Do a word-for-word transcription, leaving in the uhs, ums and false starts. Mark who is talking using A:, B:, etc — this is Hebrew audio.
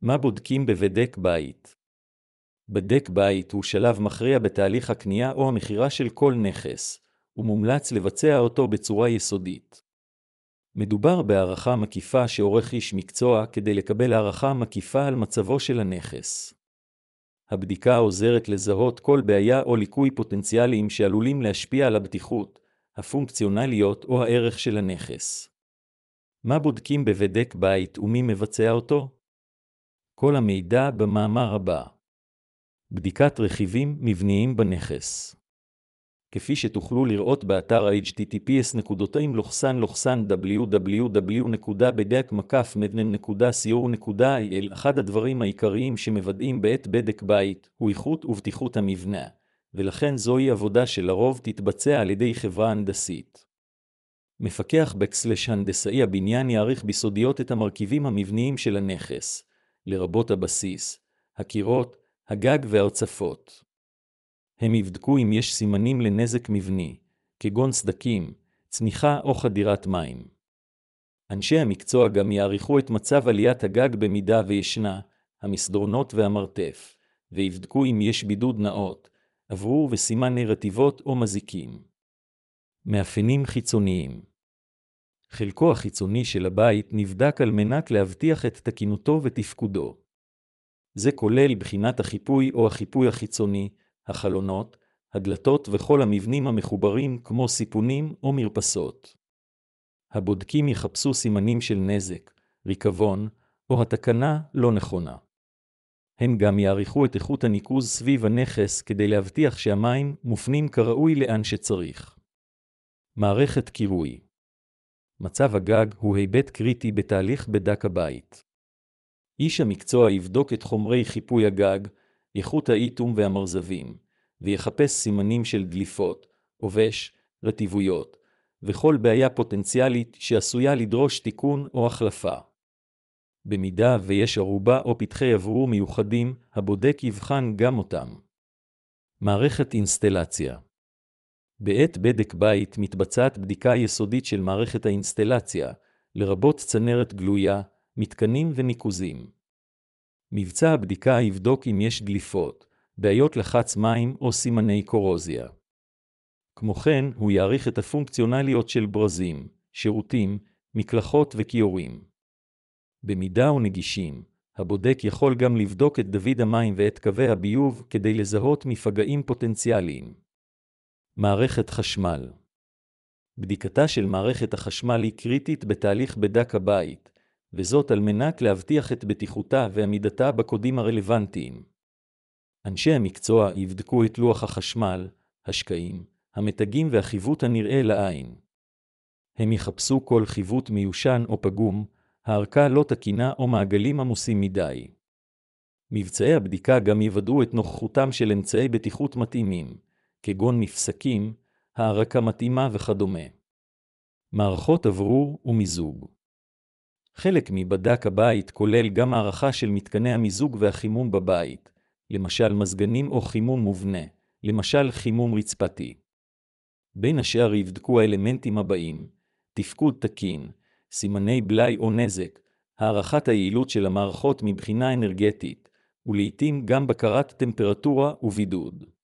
A: מה בודקים בבדק בית? בדק בית הוא שלב מכריע בתהליך הקנייה או המכירה של כל נכס, ומומלץ לבצע אותו בצורה יסודית. מדובר בהערכה מקיפה שעורך איש מקצוע כדי לקבל הערכה מקיפה על מצבו של הנכס. הבדיקה עוזרת לזהות כל בעיה או ליקוי פוטנציאליים שעלולים להשפיע על הבטיחות, הפונקציונליות או הערך של הנכס. מה בודקים בבדק בית ומי מבצע אותו? כל המידע במאמר הבא. בדיקת רכיבים מבניים בנכס. כפי שתוכלו לראות באתר אייץ' טי טי פי אס דאבליו דאבליו דאבליו נקודה בדק מקף מדנן נקודה סי או נקודה איי אל, אחד הדברים העיקריים שמוודאים בעת בדק בית הוא איכות ובטיחות המבנה, ולכן זוהי עבודה שלרוב תתבצע על ידי חברה הנדסית. מפקח בקסלש הנדסאי הבניין יעריך בסודיות את המרכיבים המבניים של הנכס, לרבות הבסיס, הקירות, הגג והרצפות. הם יבדקו אם יש סימנים לנזק מבני, כגון סדקים, צניחה או חדירת מים. אנשי המקצוע גם יעריכו את מצב עליית הגג במידה וישנה, המסדרונות והמרתף, ויבדקו אם יש בידוד נאות, אוורור וסימני רטיבות או מזיקים. מאפיינים חיצוניים. חלקו החיצוני של הבית נבדק על מנת להבטיח את תקינותו ותפקודו. זה כולל בחינת החיפוי או החיפוי החיצוני, החלונות, הדלתות וכל המבנים המחוברים כמו סיפונים או מרפסות. הבודקים יחפשו סימנים של נזק, ריקבון או התקנה לא נכונה. הם גם יעריכו את איכות הניקוז סביב הנכס כדי להבטיח שהמים מופנים כראוי לאן שצריך. מערכת קירוי. מצב הגג הוא היבט קריטי בתהליך בדק הבית. איש המקצוע יבדוק את חומרי חיפוי הגג, איכות האיתום והמרזבים, ויחפש סימנים של דליפות, עובש, רטיבויות, וכל בעיה פוטנציאלית שעשויה לדרוש תיקון או החלפה. במידה ויש ערובה או פתחי אוורור מיוחדים, הבודק יבחן גם אותם. מערכת אינסטלציה. בעת בדק בית מתבצעת בדיקה יסודית של מערכת האינסטלציה, לרבות צנרת גלויה, מתקנים וניקוזים. מבצע הבדיקה יבדוק אם יש דליפות, בעיות לחץ מים או סימני קורוזיה. כמו כן, הוא יעריך את הפונקציונליות של ברזים, שירותים, מקלחות וכיורים. במידה ונגישים, הבודק יכול גם לבדוק את דוד המים ואת קווי הביוב כדי לזהות מפגעים פוטנציאליים. מערכת חשמל. בדיקתה של מערכת החשמל היא קריטית בתהליך בדק הבית, וזאת על מנת להבטיח את בטיחותה ועמידתה בקודים הרלוונטיים. אנשי המקצוע יבדקו את לוח החשמל, השקעים, המתגים והחיווט הנראה לעין. הם יחפשו כל חיווט מיושן או פגום, הערכה לא תקינה או מעגלים עמוסים מדי. מבצעי הבדיקה גם יוודאו את נוכחותם של אמצעי בטיחות מתאימים, כגון מפסקים, הערכה מתאימה וכדומה. מערכות אוורור ומיזוג. חלק מבדק הבית כולל גם הערכה של מתקני המיזוג והחימום בבית, למשל מזגנים או חימום מובנה, למשל חימום רצפתי. בין השאר יבדקו האלמנטים הבאים: תפקוד תקין, סימני בלאי או נזק, הערכת היעילות של המערכות מבחינה אנרגטית, ולעיתים גם בקרת טמפרטורה ובידוד.